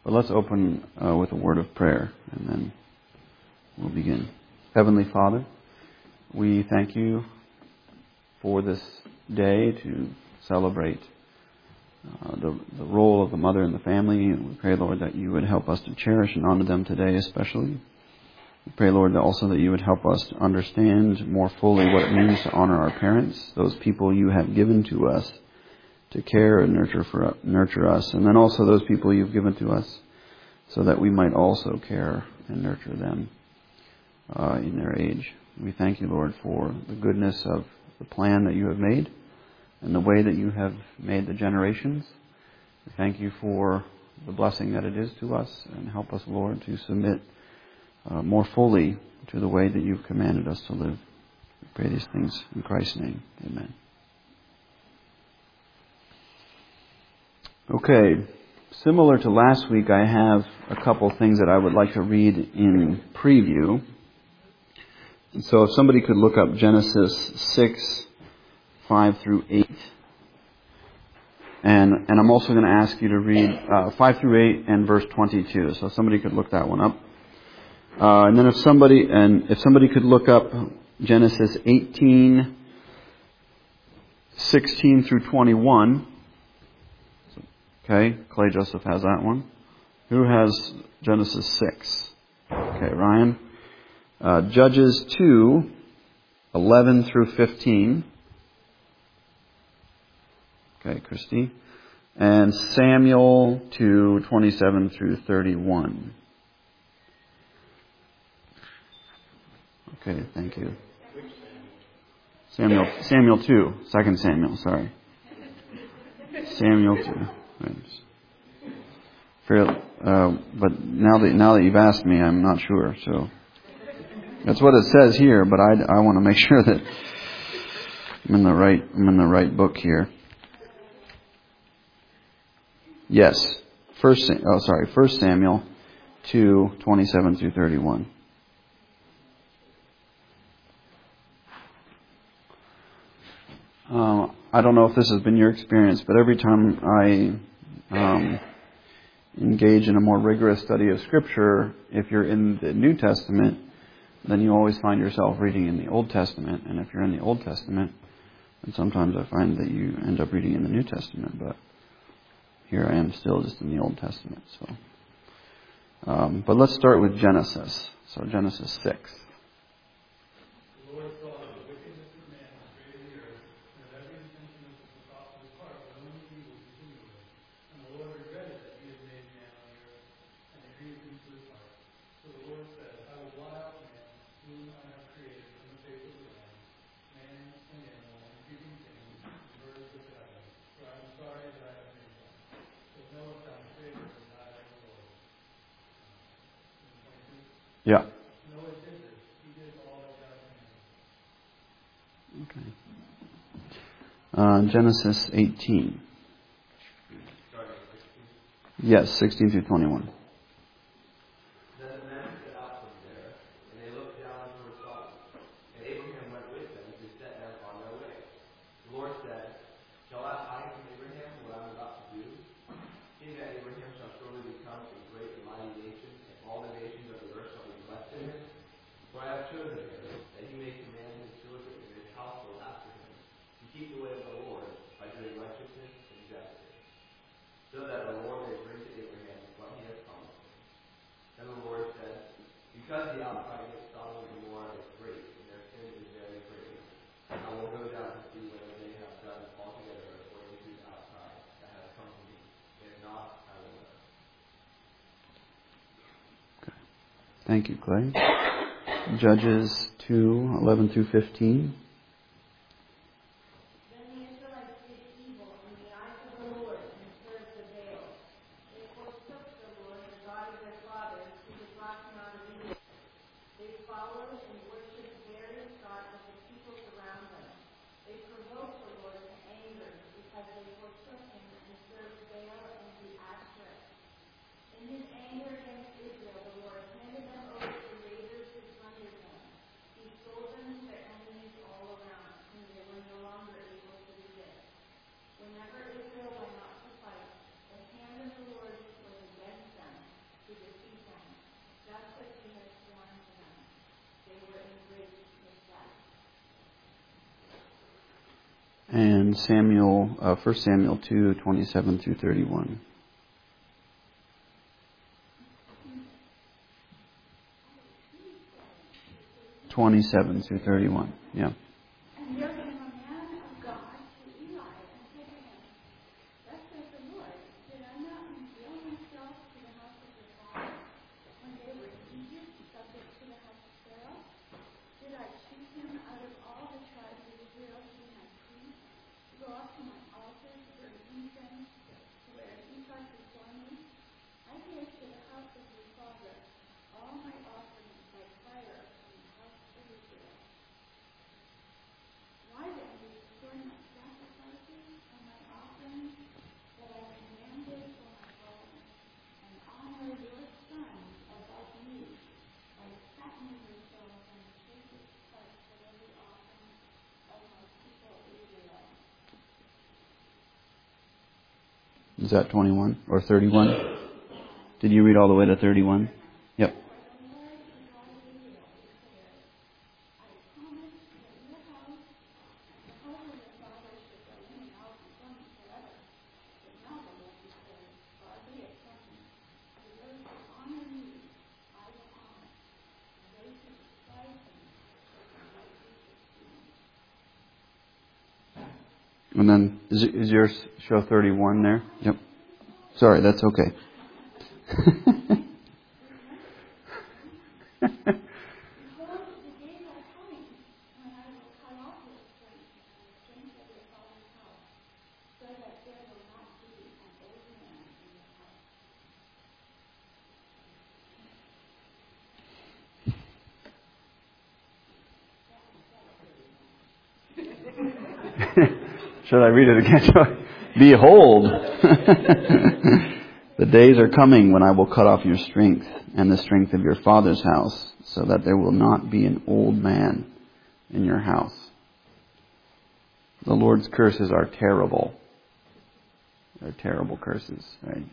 But let's open with a word of prayer, and then we'll begin. Heavenly Father, we thank you for this day to celebrate the role of the mother in the family. And we pray, Lord, that you would help us to cherish and honor them today especially. We pray, Lord, that also that you would help us to understand more fully what it means to honor our parents, those people you have given to us to care and nurture us, and then also those people you've given to us so that we might also care and nurture them in their age. We thank you, Lord, for the goodness of the plan that you have made and the way that you have made the generations. We thank you for the blessing that it is to us, and help us, Lord, to submit more fully to the way that you've commanded us to live. We pray these things in Christ's name. Amen. Okay, similar to last week, I have a couple things that I would like to read in preview. And so if somebody could look up Genesis 6, 5 through 8. And I'm also going to ask you to read 5 through 8 and verse 22. So somebody could look that one up. And then if somebody could look up Genesis 18, 16 through 21. Okay, Clay Joseph has that one. Who has Genesis 6? Okay, Ryan. Judges 2, 11 through 15. Okay, Christy. And Samuel 2, 27 through 31. Okay, thank you. Samuel 2, 2 Samuel, sorry. Samuel 2. But now that you've asked me, I'm not sure. So that's what it says here. But I want to make sure that I'm in the right book here. Yes, 1 Samuel 2, 27 through 31. I don't know if this has been your experience, but every time I engage in a more rigorous study of Scripture, if you're in the New Testament, then you always find yourself reading in the Old Testament. And if you're in the Old Testament, then sometimes I find that you end up reading in the New Testament. But here I am still just in the Old Testament. So, but let's start with Genesis. So Genesis 6. Yeah. Okay. Genesis 18. Yes, 16 through 21. Thank you, Clay. Judges 2, 11 through 15. Israel, the Lord handed them over to raiders who plundered them. He sold them to their enemies all And 1 Samuel 2, 27 through 31. (27 through 31). Yeah. And there came a man of God to Eli and said to him, Thus says the Lord, did I not reveal myself to the house of your father when they were in Egypt, subject to the house of Pharaoh? Did I choose him out of all the tribes of Israel to be my priest, to go up to my altar to burn incense, to wear an ephod before me? I gave to the house of your father all my offerings by fire from the house of Israel. Why then do you scorn my sacrifices and my offerings that I commanded for my fathers, and honor your sons above me by fattening yourselves on the choicest parts of every offering of my people Israel? Is that 21 or 31? Did you read all the way to 31? Yep. And then, is yours show 31 there? Yep. Sorry, that's okay. Should I read it again? Behold, the days are coming when I will cut off your strength and the strength of your father's house, so that there will not be an old man in your house. The Lord's curses are terrible. They're terrible curses, right?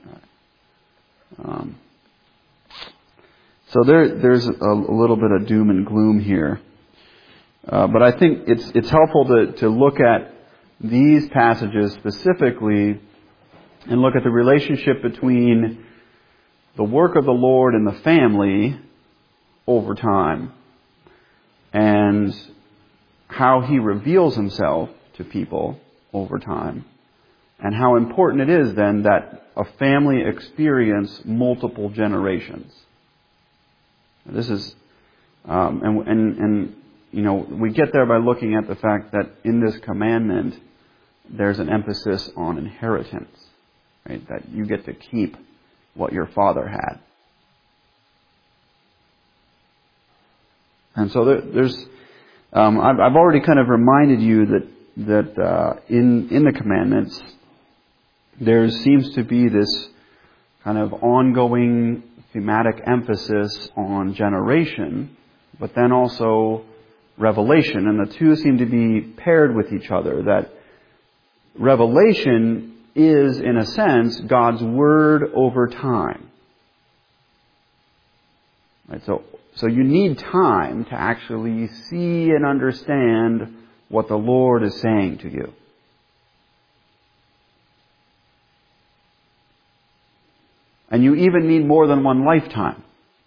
So there's a little bit of doom and gloom here. But I think it's helpful to look at these passages specifically and look at the relationship between the work of the Lord and the family over time and how He reveals Himself to people over time and how important it is then that a family experience multiple generations. This is, and you know, we get there by looking at the fact that in this commandment, there's an emphasis on inheritance, right? That you get to keep what your father had. And so there's, I've already kind of reminded you that in the commandments, there seems to be this kind of ongoing thematic emphasis on generation, but then also revelation, and the two seem to be paired with each other. That revelation is, in a sense, God's Word over time. Right? So you need time to actually see and understand what the Lord is saying to you. And you even need more than one lifetime.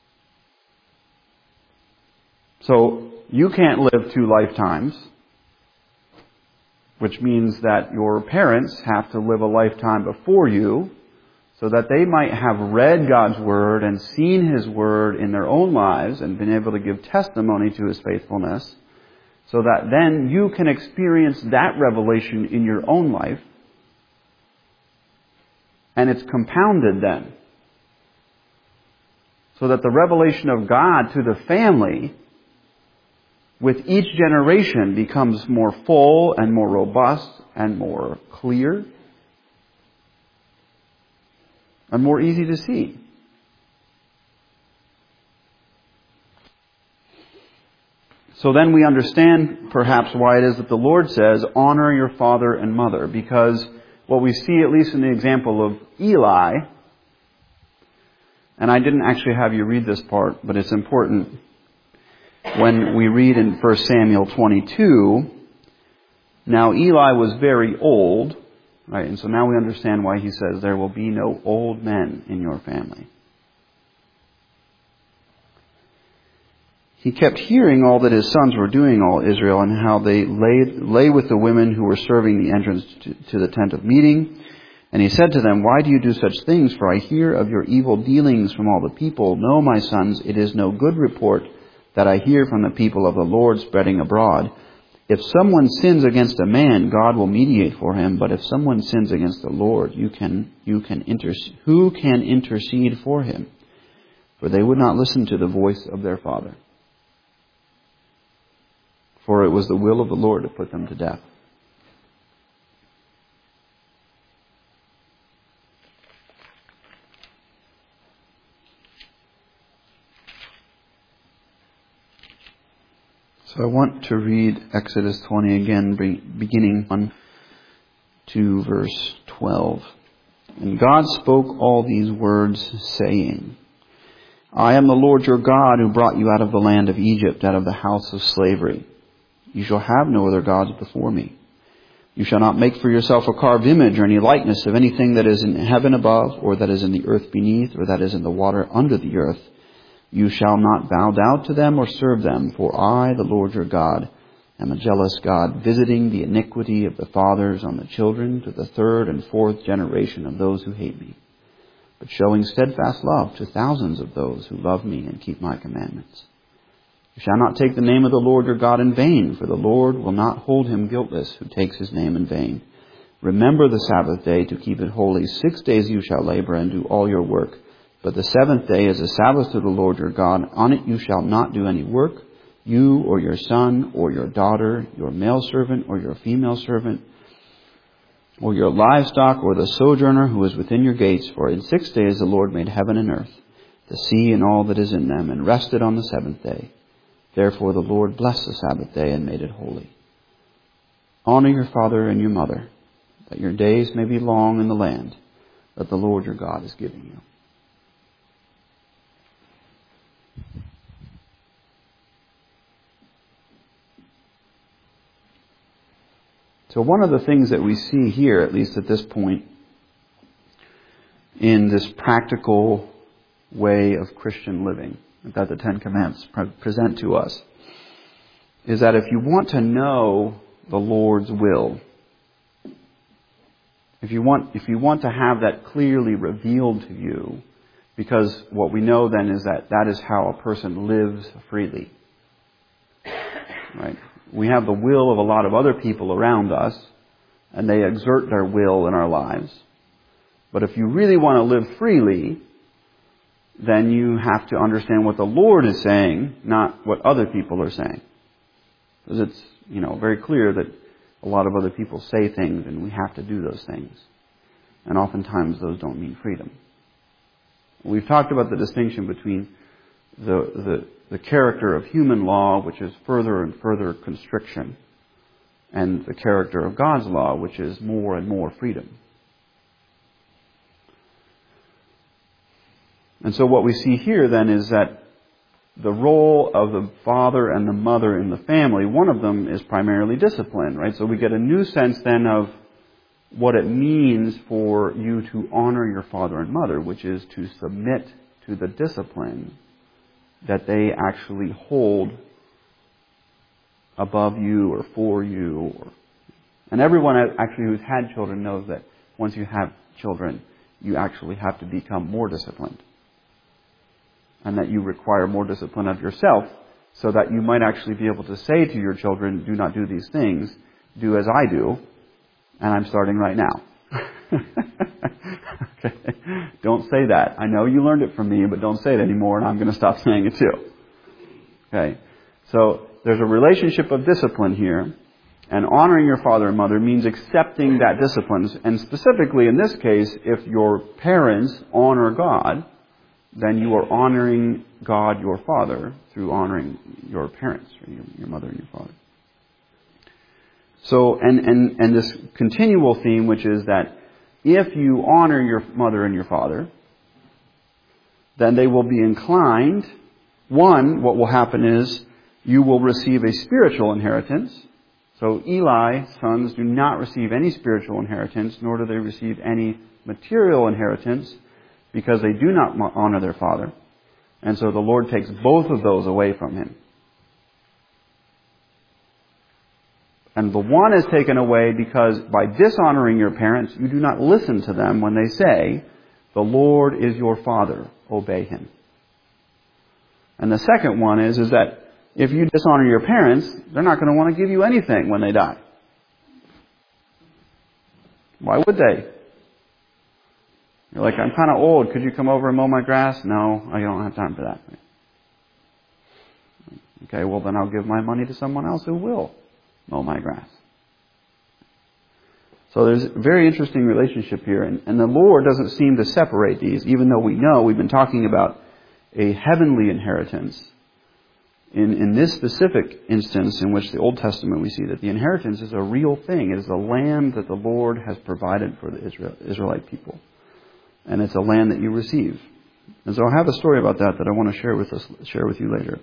So you can't live 2 lifetimes, which means that your parents have to live a lifetime before you so that they might have read God's Word and seen His Word in their own lives and been able to give testimony to His faithfulness, so that then you can experience that revelation in your own life, and it's compounded then. So that the revelation of God to the family with each generation becomes more full and more robust and more clear and more easy to see. So then we understand perhaps why it is that the Lord says, honor your father and mother, because what we see, at least in the example of Eli, and I didn't actually have you read this part, but it's important. When we read in 1 Samuel 22, Now Eli was very old, right? And so now we understand why he says there will be no old men in your family. He kept hearing all that his sons were doing, all Israel, and how they lay with the women who were serving the entrance to the tent of meeting. And he said to them, "Why do you do such things? For I hear of your evil dealings from all the people. No, my sons, it is no good report that I hear from the people of the Lord spreading abroad. If someone sins against a man, God will mediate for him. But if someone sins against the Lord, who can intercede for him? For they would not listen to the voice of their father. For it was the will of the Lord to put them to death." So I want to read Exodus 20 again, beginning on to verse 12. "And God spoke all these words, saying, I am the Lord your God who brought you out of the land of Egypt, out of the house of slavery. You shall have no other gods before me. You shall not make for yourself a carved image or any likeness of anything that is in heaven above, or that is in the earth beneath, or that is in the water under the earth. You shall not bow down to them or serve them, for I, the Lord your God, am a jealous God, visiting the iniquity of the fathers on the children to the third and fourth generation of those who hate me, but showing steadfast love to thousands of those who love me and keep my commandments. You shall not take the name of the Lord your God in vain, for the Lord will not hold him guiltless who takes his name in vain. Remember the Sabbath day to keep it holy. 6 days you shall labor and do all your work. But the seventh day is a Sabbath to the Lord your God. On it you shall not do any work, you or your son or your daughter, your male servant or your female servant, or your livestock or the sojourner who is within your gates. For in 6 days the Lord made heaven and earth, the sea and all that is in them, and rested on the seventh day. Therefore the Lord blessed the Sabbath day and made it holy. Honor your father and your mother, that your days may be long in the land that the Lord your God is giving you." So one of the things that we see here, at least at this point, in this practical way of Christian living that the Ten Commandments present to us, is that if you want to know the Lord's will, if you want to have that clearly revealed to you, because what we know then is that that is how a person lives freely. Right? We have the will of a lot of other people around us, and they exert their will in our lives. But if you really want to live freely, then you have to understand what the Lord is saying, not what other people are saying. Because it's, very clear that a lot of other people say things and we have to do those things. And oftentimes those don't mean freedom. We've talked about the distinction between the character of human law, which is further and further constriction, and the character of God's law, which is more and more freedom. And so what we see here then is that the role of the father and the mother in the family, one of them is primarily discipline, right? So we get a new sense then of what it means for you to honor your father and mother, which is to submit to the discipline that they actually hold above you or for you. And everyone actually who's had children knows that once you have children, you actually have to become more disciplined. And that you require more discipline of yourself so that you might actually be able to say to your children, do not do these things, do as I do, and I'm starting right now. Okay. Don't say that. I know you learned it from me, but don't say it anymore, and I'm going to stop saying it too. Okay. So there's a relationship of discipline here, and honoring your father and mother means accepting that discipline. And specifically in this case, if your parents honor God, then you are honoring God, your Father, through honoring your parents, or your mother and your father. So, and this continual theme, which is that if you honor your mother and your father, then they will be inclined. One, what will happen is you will receive a spiritual inheritance. So Eli's sons do not receive any spiritual inheritance, nor do they receive any material inheritance, because they do not honor their father. And so the Lord takes both of those away from him. And the one is taken away because by dishonoring your parents, you do not listen to them when they say, "The Lord is your father, obey him." And the second one is that if you dishonor your parents, they're not going to want to give you anything when they die. Why would they? You're like, "I'm kind of old. Could you come over and mow my grass?" "No, I don't have time for that." "Okay, well then I'll give my money to someone else who will mow my grass." So there's a very interesting relationship here. And the Lord doesn't seem to separate these, even though we know we've been talking about a heavenly inheritance. In this specific instance in which the Old Testament we see that the inheritance is a real thing. It is a land that the Lord has provided for the Israelite people. And it's a land that you receive. And so I have a story about that I want to share with you later.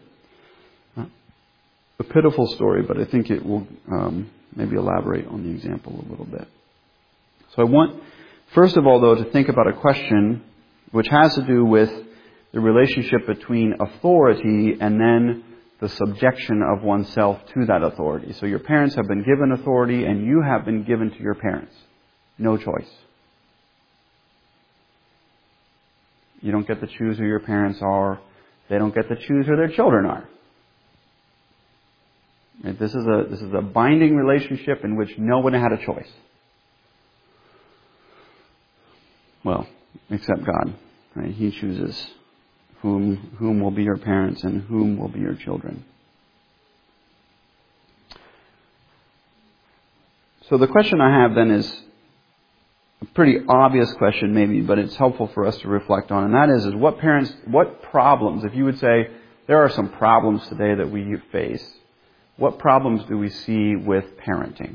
A pitiful story, but I think it will maybe elaborate on the example a little bit. So I want, first of all, though, to think about a question which has to do with the relationship between authority and then the subjection of oneself to that authority. So your parents have been given authority and you have been given to your parents. No choice. You don't get to choose who your parents are. They don't get to choose who their children are. This is a binding relationship in which no one had a choice. Well, except God. Right? He chooses whom will be your parents and whom will be your children. So the question I have then is a pretty obvious question maybe, but it's helpful for us to reflect on. And that is what problems, if you would say there are some problems today that we face, what problems do we see with parenting?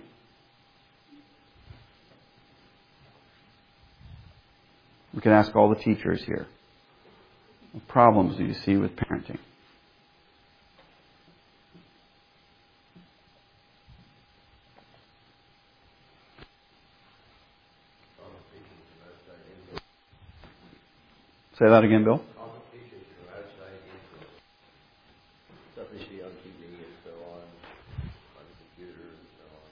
We can ask all the teachers here. What problems do you see with parenting? Say that again, Bill. Stuff they see on TV and so on the computer and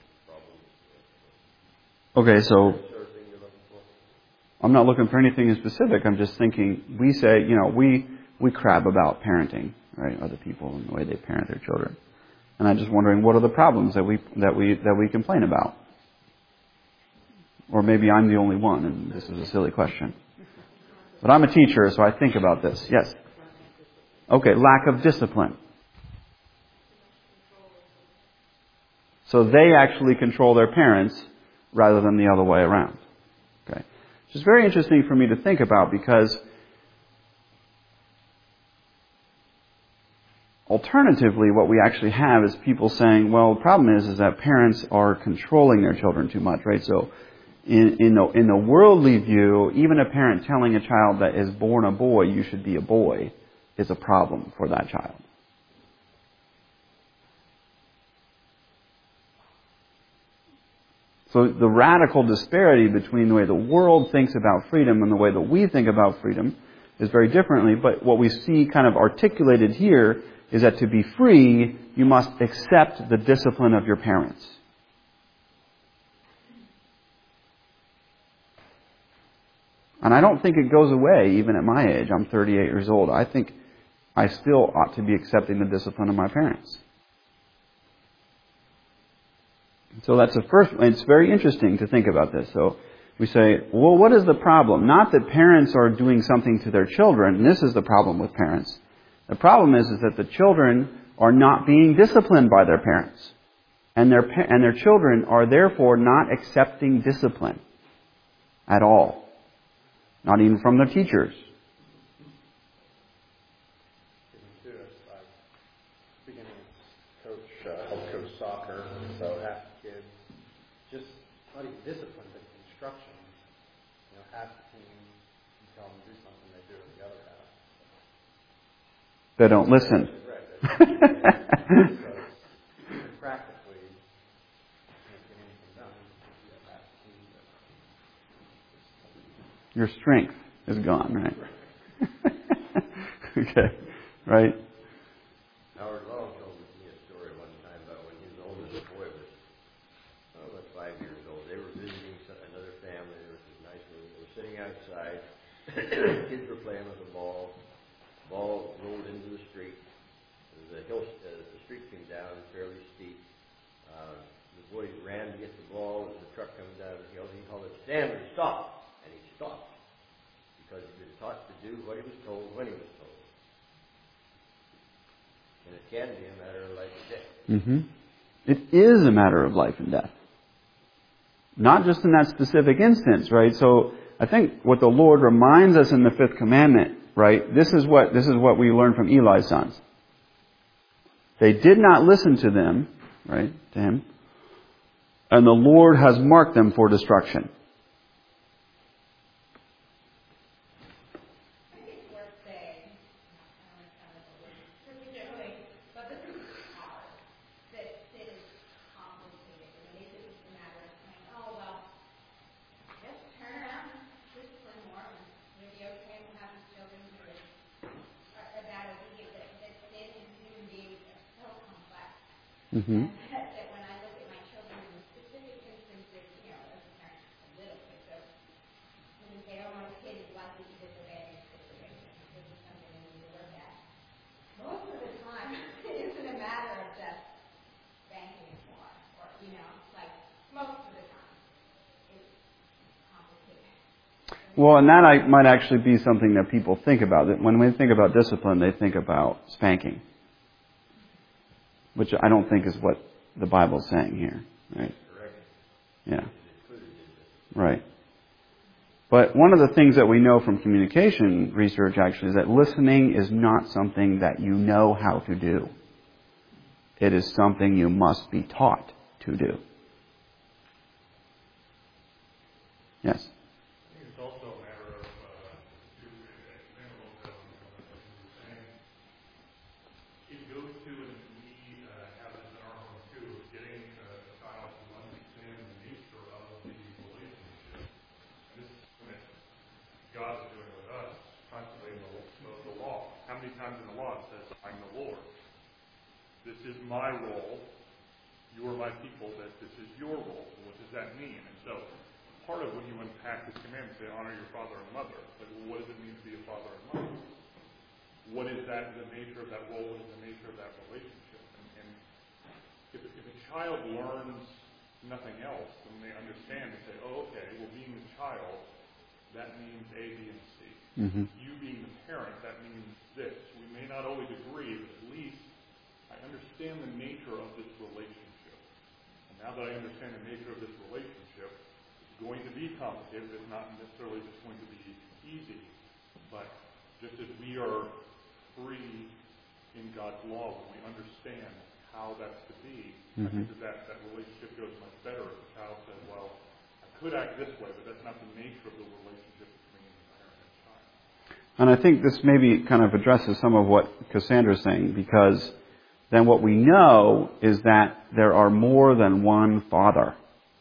so on, problems. Okay, so I'm not looking for anything in specific. I'm just thinking, we say, we crab about parenting, right? Other people and the way they parent their children. And I'm just wondering, what are the problems that we complain about? Or maybe I'm the only one and this is a silly question. But I'm a teacher, so I think about this. Yes. Okay, lack of discipline. So they actually control their parents rather than the other way around. Okay. Which is very interesting for me to think about because alternatively what we actually have is people saying, well, the problem is that parents are controlling their children too much, right? So in the worldly view, even a parent telling a child that is born a boy, you should be a boy, is a problem for that child. So the radical disparity between the way the world thinks about freedom and the way that we think about freedom is very differently. But what we see kind of articulated here is that to be free, you must accept the discipline of your parents. And I don't think it goes away even at my age. I'm 38 years old. I think I still ought to be accepting the discipline of my parents. So that's the first. It's very interesting to think about this. So we say, well, what is the problem? Not that parents are doing something to their children. And this is the problem with parents. The problem is that the children are not being disciplined by their parents. And their children are therefore not accepting discipline at all. Not even from their teachers. Help coach soccer, so half the kids just not even discipline, but instruction. Half the team, you tell them to do something, they do it the other half. They don't listen. Right. Because practically, Your strength is gone, right? Okay, right? Howard Long told me a story one time about when his oldest boy was about 5 years old. They were visiting another family. There was this nice room. They were sitting outside. Kids were playing with a ball. The ball rolled into the street. The street came down fairly steep. The boy ran to get the ball. As the truck coming down the hill, he called it, "Stanley, stop!" And he stopped because he was taught to do what he was told when he was told. And it can be a matter of life and death. Mm-hmm. It is a matter of life and death. Not just in that specific instance, right? So I think what the Lord reminds us in the fifth commandment, right? This is what we learn from Eli's sons. They did not listen to them, right? To him. And the Lord has marked them for destruction. Mm-hmm. That when I look at my children in specific instances, as a parent, a little bit, so when you say, oh, my kid is likely to disobey in this situation, this is something we need to look at. Most of the time, it isn't a matter of just spanking more, or, like, most of the time, it's complicated. Well, and that might actually be something that people think about. That when we think about discipline, they think about spanking. Which I don't think is what the Bible's saying here, right? Yeah. Right. But one of the things that we know from communication research actually is that listening is not something that you know how to do. It is something you must be taught to do. Yes? I think it's also a matter of, to expand a little bit on what you were saying, it goes to, and we have this in our home too, getting a child to understand the nature of the relationship. And this is something that God is doing with us constantly in the law. How many times in the law it says, I'm the Lord. This is my role. You are my people, that this is your role. What does that mean? And so part of when you unpack this commandment, say, honor your father and mother. Like, well, what does it mean to be a father and mother? What is that, the nature of that role? What is the nature of that relationship? And if a child learns nothing else, then they understand and say, oh, okay, well, being a child, that means A, B, and C. Mm-hmm. You being the parent, that means this. We may not always agree, but at least I understand the nature of this relationship. And now that I understand the nature of this relationship, it's going to be complicated. It's not necessarily just going to be easy. But just as we are free in God's law when we understand how that's to be, I think that relationship goes much better if the child says, well, I could act this way, but that's not the nature of the relationship between the parent and child. And I think this maybe kind of addresses some of what Cassandra's saying, because then what we know is that there are more than one father.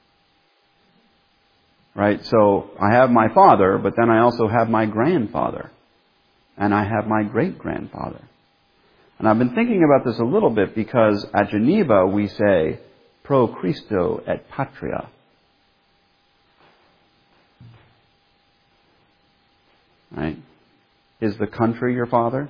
Right? So I have my father, but then I also have my grandfather. And I have my great-grandfather. And I've been thinking about this a little bit because at Geneva we say, pro Christo et patria. Right? Is the country your father?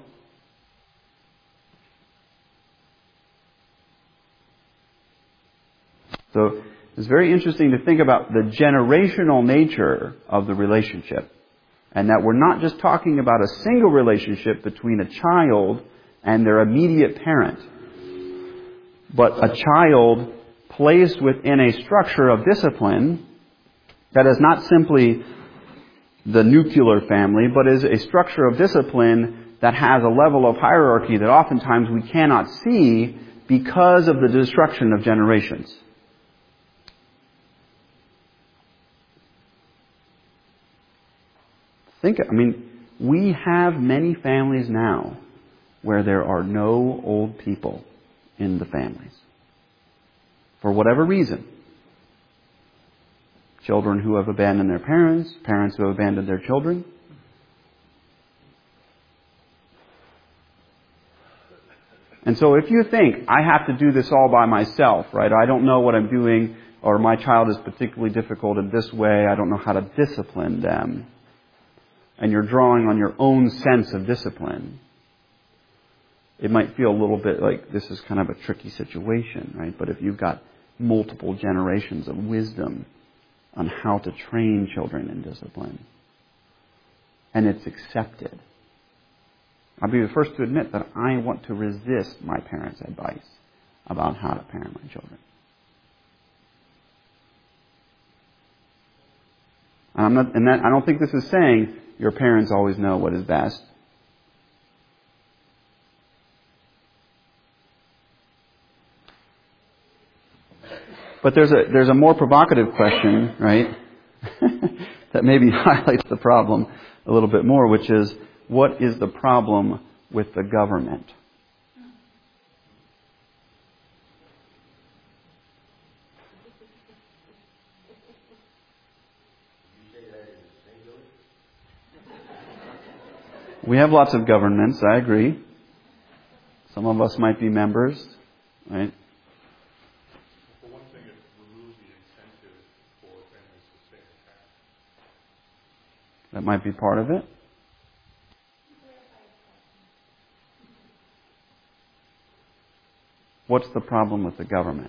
So it's very interesting to think about the generational nature of the relationship. And that we're not just talking about a single relationship between a child and their immediate parent, but a child placed within a structure of discipline that is not simply the nuclear family, but is a structure of discipline that has a level of hierarchy that oftentimes we cannot see because of the destruction of generations. We have many families now where there are no old people in the families. For whatever reason. children who have abandoned their parents, parents who have abandoned their children. And so if you think, I have to do this all by myself, right? I don't know what I'm doing, or my child is particularly difficult in this way, I don't know how to discipline them, and you're drawing on your own sense of discipline, it might feel a little bit like this is kind of a tricky situation, right? But if you've got multiple generations of wisdom on how to train children in discipline, and it's accepted, I'll be the first to admit that I want to resist my parents' advice about how to parent my children. I don't think this is saying your parents always know what is best. But there's a more provocative question, right, that maybe highlights the problem a little bit more, which is, what is the problem with the government? We have lots of governments, I agree. Some of us might be members, right? For one thing, it removes the incentive for families to stay attached. That might be part of it. What's the problem with the government?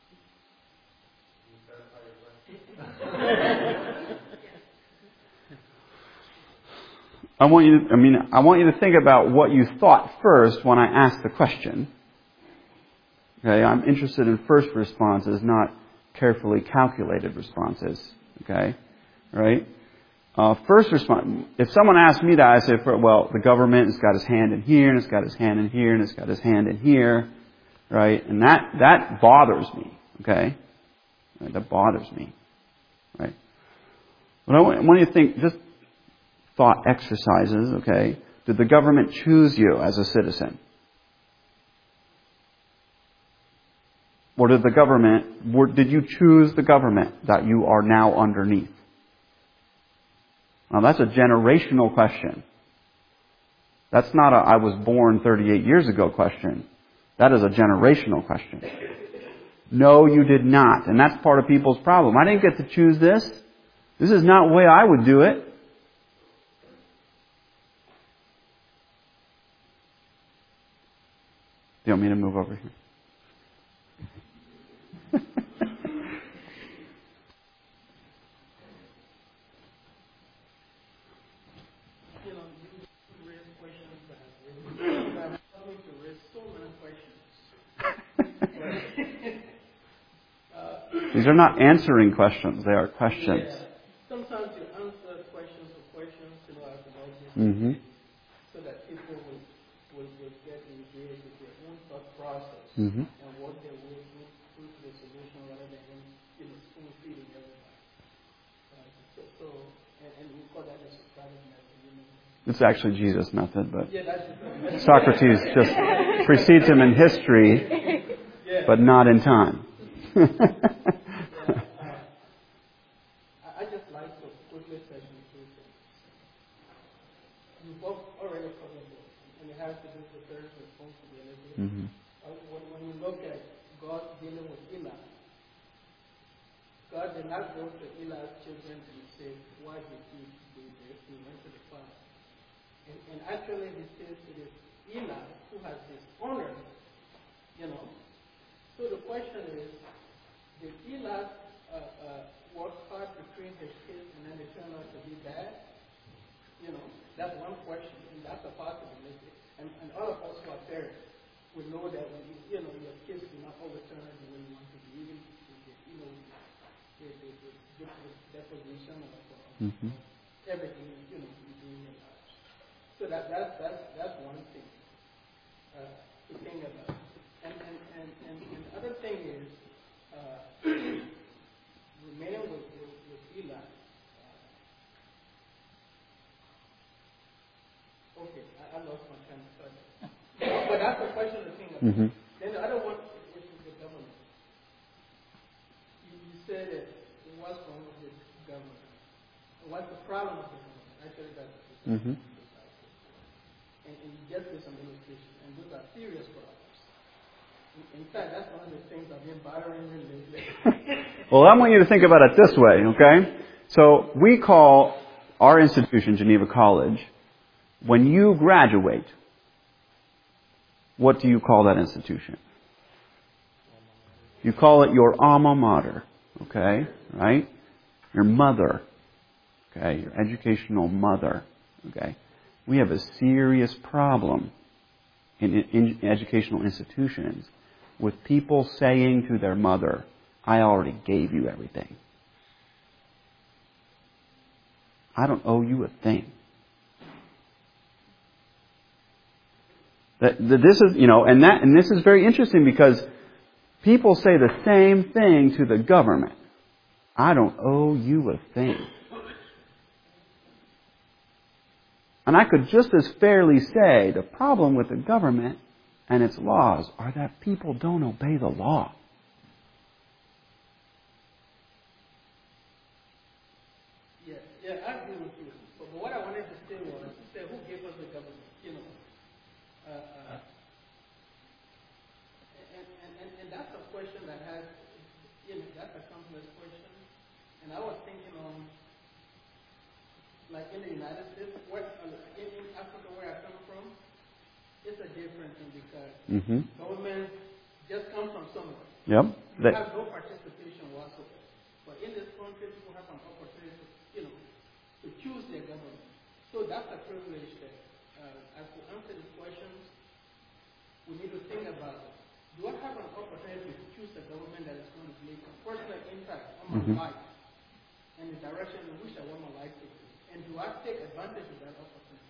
I want you to think about what you thought first when I asked the question. Okay, I'm interested in first responses, not carefully calculated responses. Okay, right? First response. If someone asked me that, I say, well, the government has got his hand in here, and it's got his hand in here, and it's got his hand in here, right? And that bothers me. Okay, right? That bothers me, right? But I want you to think, just thought exercises. Okay, did the government choose you as a citizen? Or did you choose the government that you are now underneath? Now that's a generational question. That's not a I was born 38 years ago question. That is a generational question. No, you did not. And that's part of people's problem. I didn't get to choose this. This is not the way I would do it. Do you want me to move over here? These are not answering questions, they are questions. Yeah. Sometimes you answer questions as about Mm-hmm. so that people will get engaged with their own thought process Mm-hmm. and what they will do to the solution rather than spoon feeding everybody. And we call that a Socratic method. It's actually Jesus' method, but Yeah, that's Socrates just precedes him in history, but not in time. I just like to quickly touch on two things. You both already covered it, and it has to do with the responsibility. Mm-hmm. When you look at God dealing with Eli, God did not go to Eli's children and say, why did he do this? He went to the father. And actually, it says it is Eli who has dishonored, So the question is, did Eli work hard to train his kids and then they turn out to be bad? That's one question, and that's a possibility. And all of us who are parents will know that when your kids do not always turn out the way you want to be, even the deposition of everything you do in your life. So that's one thing to think about. And the other thing is remaining with Eli. Okay, I lost my train of thought. But that's the question to think about. Mm-hmm. Then the other one is the government. You said that what's wrong with Mm-hmm. And just with some illustration. And those are serious problems. In fact, that's one of the things I've been bothering me lately. Well, I want you to think about it this way, okay? So we call our institution, Geneva College, when you graduate, what do you call that institution? You call it your alma mater, okay? Right? Your mother, okay? Your educational mother, okay? We have a serious problem in educational institutions with people saying to their mother, I already gave you everything. I don't owe you a thing. This is, and this is very interesting because people say the same thing to the government. I don't owe you a thing. And I could just as fairly say the problem with the government and its laws are that people don't obey the law. Yeah, I agree with you. But what I wanted to say was, who gave us the government? And that's a question that has, that's a complex question. And I was thinking on, like in the United States, in Africa where I come from, it's a different thing because government just comes from somewhere. Yep. You have no participation whatsoever. But in this country, people have an opportunity, to choose their government. So that's a privilege that, as we answer these questions, we need to think about it. Do I have an opportunity to choose a government that is going to make a personal impact on my life and the direction in which I want my life to go? And do I take advantage of that opportunity?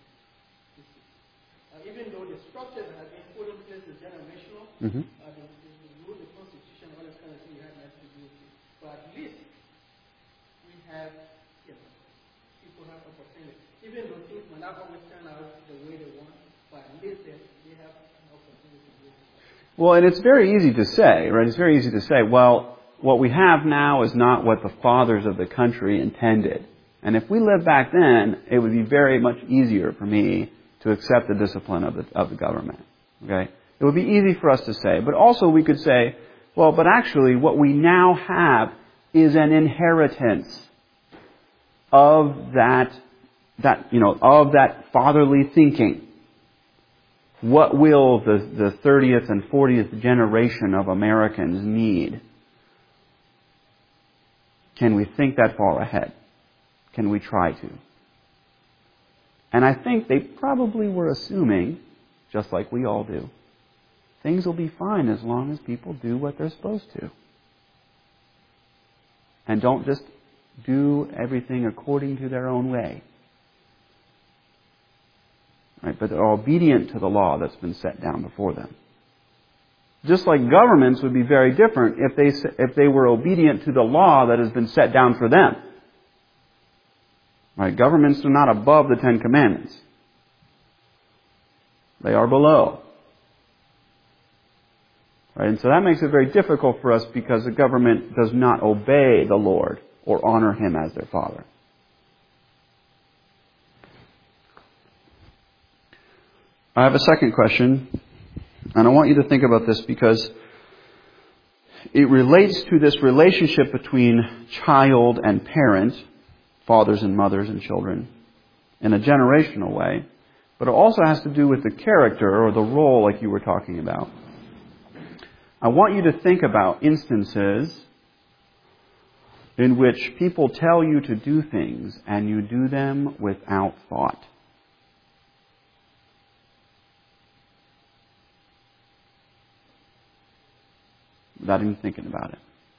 Even though the structures that have been put in place is generational, the rule, the constitution, all that kind of thing, you have nothing to do with it. But at least we have, people have opportunity. Even though things may not always turn out the way they want, but at least they have an opportunity to do it. Well, and it's very easy to say, right? It's very easy to say, well, what we have now is not what the fathers of the country intended. And if we lived back then, it would be very much easier for me to accept the discipline of the government. Okay? It would be easy for us to say. But also we could say, well, but actually what we now have is an inheritance of that fatherly thinking. What will the 30th and 40th generation of Americans need? Can we think that far ahead? Can we try to? And I think they probably were assuming, just like we all do, things will be fine as long as people do what they're supposed to. And don't just do everything according to their own way. Right? But they're obedient to the law that's been set down before them. Just like governments would be very different if they were obedient to the law that has been set down for them. Right? Governments are not above the Ten Commandments. They are below. Right? And so that makes it very difficult for us because the government does not obey the Lord or honor Him as their Father. I have a second question, and I want you to think about this because it relates to this relationship between child and parent, fathers and mothers and children, in a generational way, but it also has to do with the character or the role like you were talking about. I want you to think about instances in which people tell you to do things and you do them without thought. Without even thinking about it.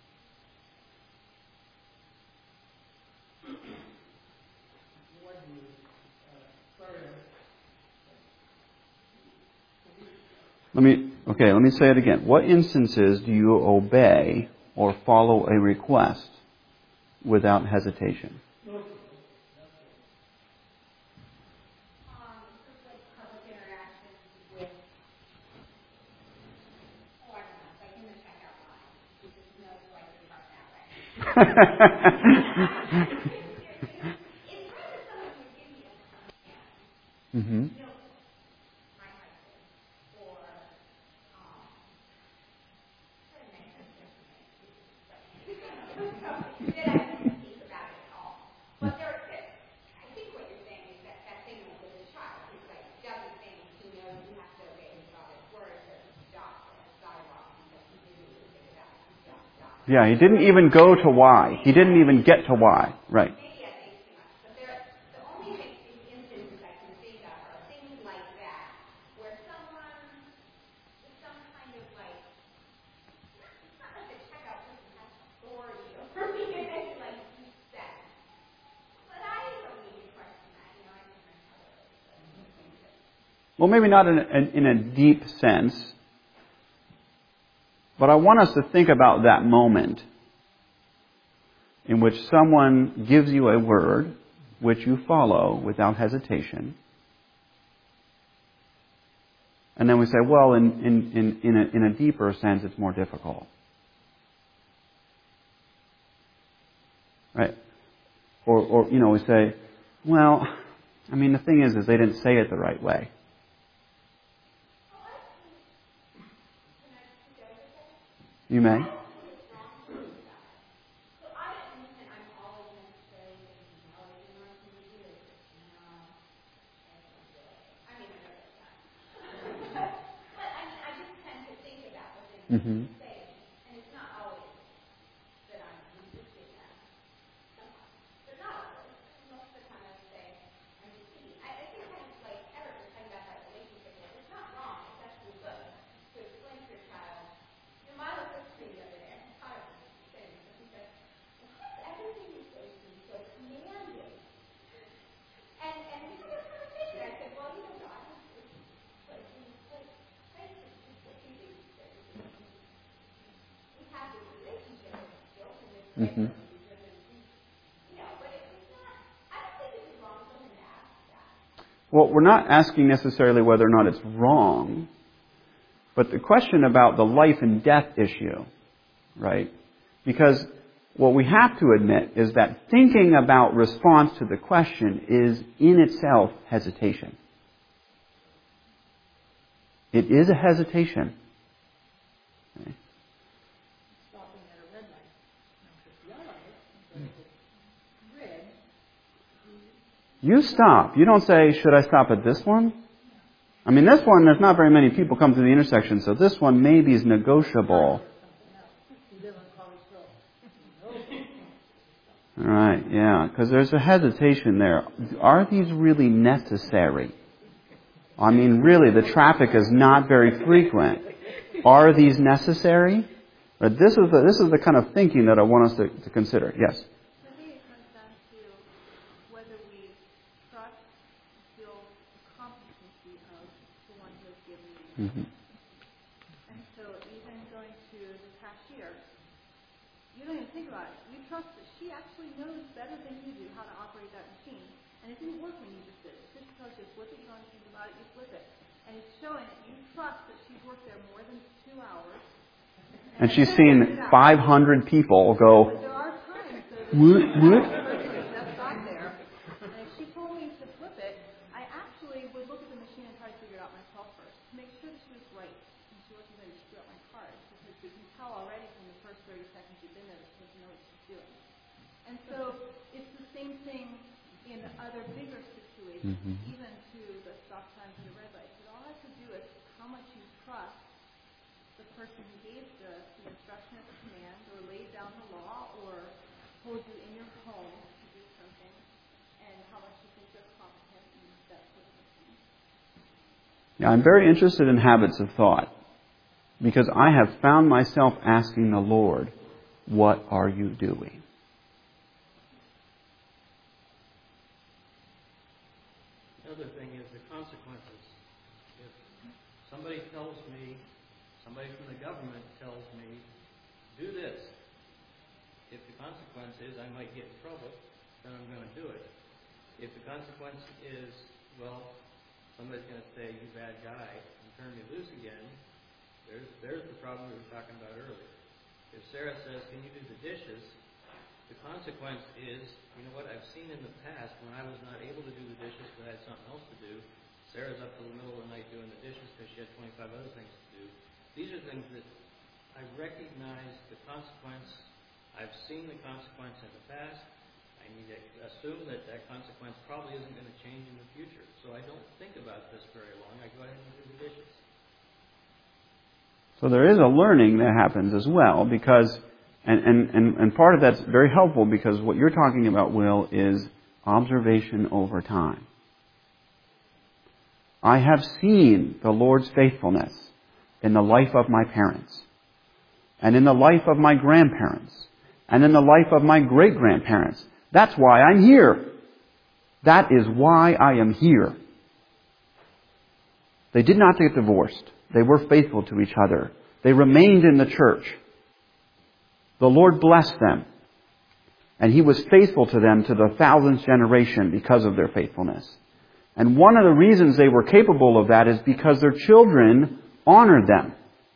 Let me say it again. What instances do you obey or follow a request without hesitation? Mm-hmm. my husband, or trying to make sense of it. Did I speak about it at all? But I think what you're saying is that thing with the child is like doesn't think he knows you have to obey his father's word, so stop or sidewalk because he didn't even think about it. Stop. Yeah, he didn't even go to why. He didn't even get to why. Right. Maybe I think too much, but the only instances I can think of are things like that, where someone with some kind of like, it's not like the checkout person has authority over me, and like you said. But I don't need to question that, I think my mother. Well, maybe not in a deep sense, but I want us to think about that moment in which someone gives you a word which you follow without hesitation. And then we say, well, in a deeper sense, it's more difficult. Right? Or we say, well, I mean, the thing is they didn't say it the right way. You may. Mm-hmm. And it's not always that I'm resisting that. But not always. Most of the time I would say I'm resisting. I think kind of like Eric was talking about that relationship where it's not wrong, it's actually good to explain to your child. Milo said to me the other day, I thought it was the same, but he said, everything you say to me so commanding. And we had a conversation. I said, well, God, like faith is just what you do. We have this relationship with guilt and with Mm-hmm. but it's not, I don't think it's wrong for him to ask that. Well, we're not asking necessarily whether or not it's wrong, but the question about the life and death issue, right? Because what we have to admit is that thinking about response to the question is in itself hesitation. It is a hesitation. Okay. Stopping at a red light. Now, if it's yellow, but if it's red, You stop. You don't say, should I stop at this one? I mean, this one, there's not very many people come to the intersection, so this one maybe is negotiable. All right, yeah, because there's a hesitation there. Are these really necessary? I mean, really, the traffic is not very frequent. Are these necessary? But this is the kind of thinking that I want us to consider. Yes? I think it comes down to whether we trust the competency of the one who has given you. Mm-hmm. And so even going to the cashier, you don't even think about it. You trust that she actually knows better than you do how to operate that machine. And it didn't work when you just did it. Just tells you flip it, you don't think about it, you flip it. And it's showing that you trust that she's worked there more than 2 hours. And she's seen 500 people go, But there are times that what? that's not there. And if she told me to flip it, I actually would look at the machine and try to figure it out myself first to make sure that she was right and she wasn't going to screw up my card, because you can tell already from the first 30 seconds you've been there that she doesn't know what she's doing. And so it's the same thing in other bigger situations, even to the stop signs and the red lights. It all has to do with how much you trust the person who gave the instruction or the command, or laid down the law, or told you in your home to do something, and how much you think they're competent and that sort of thing. Yeah, I'm very interested in habits of thought because I have found myself asking the Lord, what are you doing? The other thing is the consequences. If somebody tells me, somebody from the government tells me, do this. If the consequence is I might get in trouble, then I'm going to do it. If the consequence is, well, somebody's going to say, you bad guy, and turn me loose again, there's the problem we were talking about earlier. If Sarah says, can you do the dishes, the consequence is, you know what, I've seen in the past when I was not able to do the dishes because I had something else to do, Sarah's up till the middle of the night doing the dishes because she had 25 other things to do. These are things that I recognize the consequence. I've seen the consequence in the past. I need to assume that that consequence probably isn't going to change in the future. So I don't think about this very long. I go ahead and do the dishes. So there is a learning that happens as well, because, and part of that's very helpful, because what you're talking about, Will, is observation over time. I have seen the Lord's faithfulness in the life of my parents, and in the life of my grandparents, and in the life of my great-grandparents. That's why I'm here. That is why I am here. They did not get divorced. They were faithful to each other. They remained in the church. The Lord blessed them. And He was faithful to them to the 1000th generation because of their faithfulness. And one of the reasons they were capable of that is because their children honored them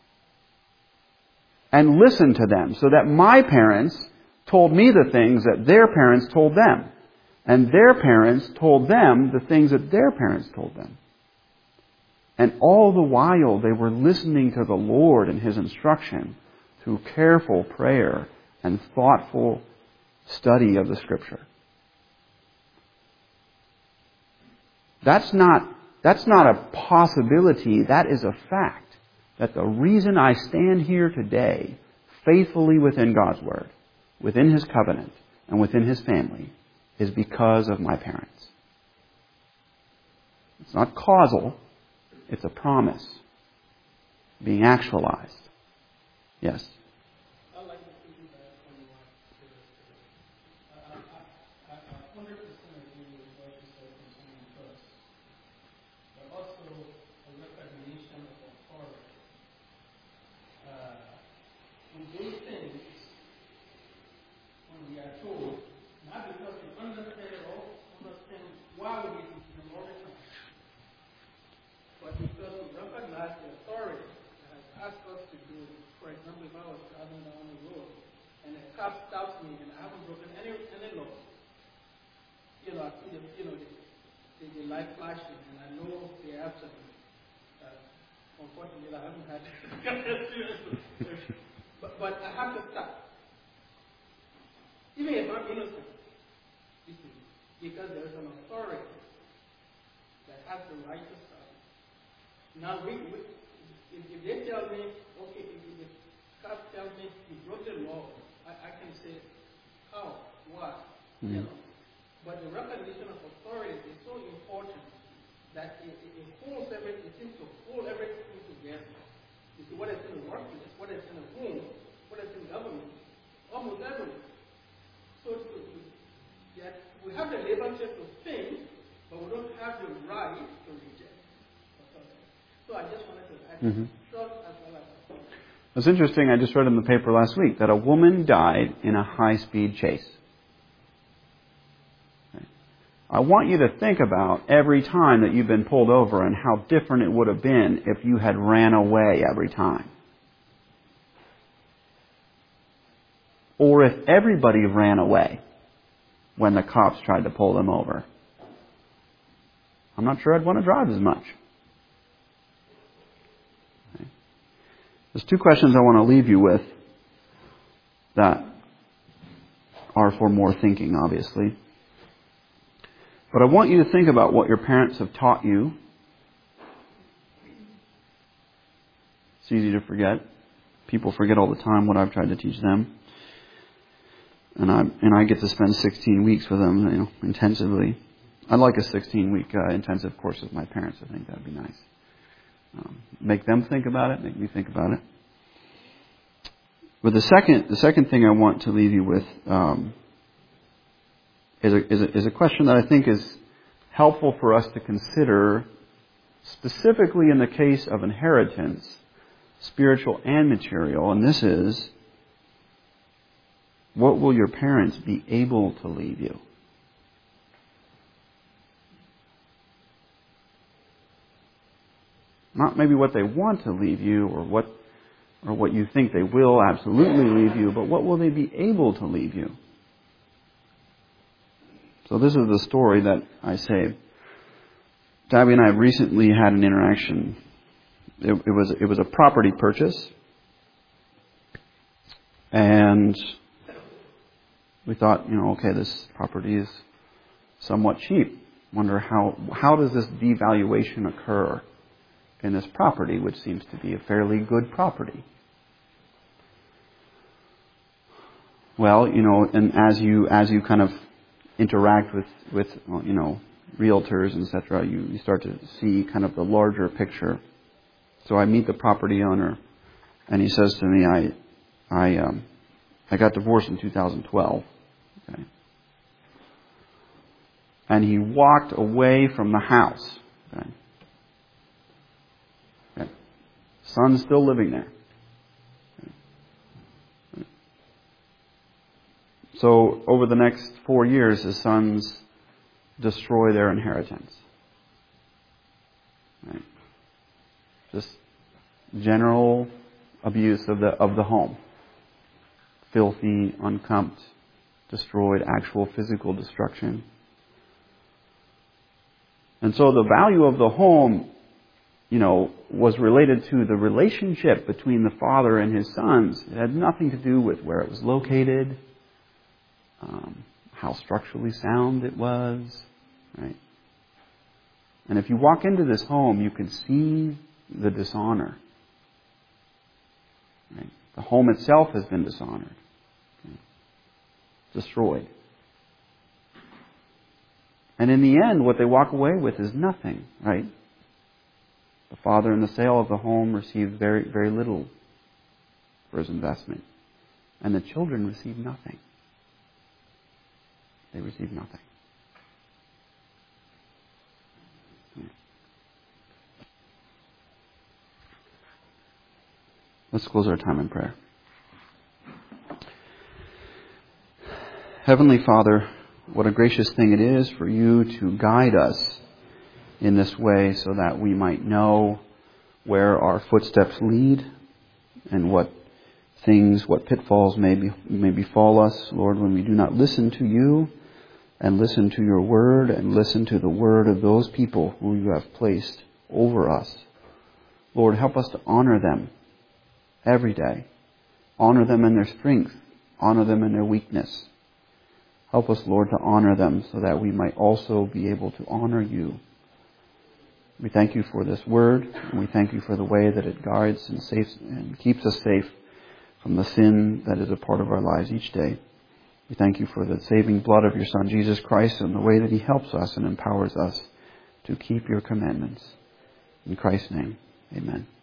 and listened to them, so that my parents told me the things that their parents told them. And their parents told them the things that their parents told them. And all the while they were listening to the Lord and His instruction through careful prayer and thoughtful study of the Scripture. That's not a possibility. That is a fact. That the reason I stand here today, faithfully within God's Word, within His covenant, and within His family, is because of my parents. It's not causal. It's a promise being actualized. Yes? I like to see that on I 100% agree with what you said concerning trust, but also a recognition of authority. We do things when we are told, not because we understand or understand why we need them all the time, but because we recognize the authority that has asked us to do. For example, if I was driving down the road and a cop stops me and I haven't broken any law, I see the light flashing and I know the answer. Unfortunately, I haven't had it. but I have to stop. Even if I'm innocent, because there is an authority that has the right to stop. Now, if they tell me, okay, if the cop tells me you broke the law, I can say, how, what, But the recognition of authority is so important that it holds everything, it seems to hold everything together. You see, what is in the workplace, what is in the home, what is in government, almost everything. So that we have the liberty to think, but we don't have the right to reject. So I just wanted to add trust as well as authority. It's interesting, I just read in the paper last week that a woman died in a high-speed chase. I want you to think about every time that you've been pulled over and how different it would have been if you had ran away every time. Or if everybody ran away when the cops tried to pull them over. I'm not sure I'd want to drive as much. Okay. There's two questions I want to leave you with that are for more thinking, obviously. But I want you to think about what your parents have taught you. It's easy to forget. People forget all the time what I've tried to teach them. And I get to spend 16 weeks with them, intensively. I'd like a 16-week intensive course with my parents. I think that'd be nice. Make them think about it. Make me think about it. But the second thing I want to leave you with is a question that I think is helpful for us to consider, specifically in the case of inheritance, spiritual and material. And this is, what will your parents be able to leave you? Not maybe what they want to leave you or what you think they will absolutely leave you, but what will they be able to leave you? So this is the story that I say Tabby and I recently had an interaction. It was a property purchase, and we thought, okay, this property is somewhat cheap. Wonder how does this devaluation occur in this property, which seems to be a fairly good property? Well, and as you kind of interact with realtors, etc., you start to see kind of the larger picture. So I meet the property owner, and he says to me, I got divorced in 2012. Okay. And he walked away from the house. Okay. Okay. Son's still living there. Okay. So over the next 4 years, his sons destroy their inheritance. Right. Just general abuse of the home. Filthy, unkempt, destroyed, actual physical destruction. And so the value of the home, was related to the relationship between the father and his sons. It had nothing to do with where it was located, how structurally sound it was, right? And if you walk into this home, you can see the dishonor. Right? The home itself has been dishonored, okay? Destroyed. And in the end, what they walk away with is nothing, right? The father in the sale of the home received very, very little for his investment. And the children received nothing. They received nothing. Let's close our time in prayer. Heavenly Father, what a gracious thing it is for you to guide us in this way so that we might know where our footsteps lead and what pitfalls may befall us, Lord, when we do not listen to you and listen to your word and listen to the word of those people who you have placed over us. Lord, help us to honor them every day. Honor them in their strength. Honor them in their weakness. Help us, Lord, to honor them so that we might also be able to honor you. We thank you for this word, and we thank you for the way that it guards and saves and keeps us safe from the sin that is a part of our lives each day. We thank you for the saving blood of your Son, Jesus Christ, and the way that he helps us and empowers us to keep your commandments. In Christ's name, amen.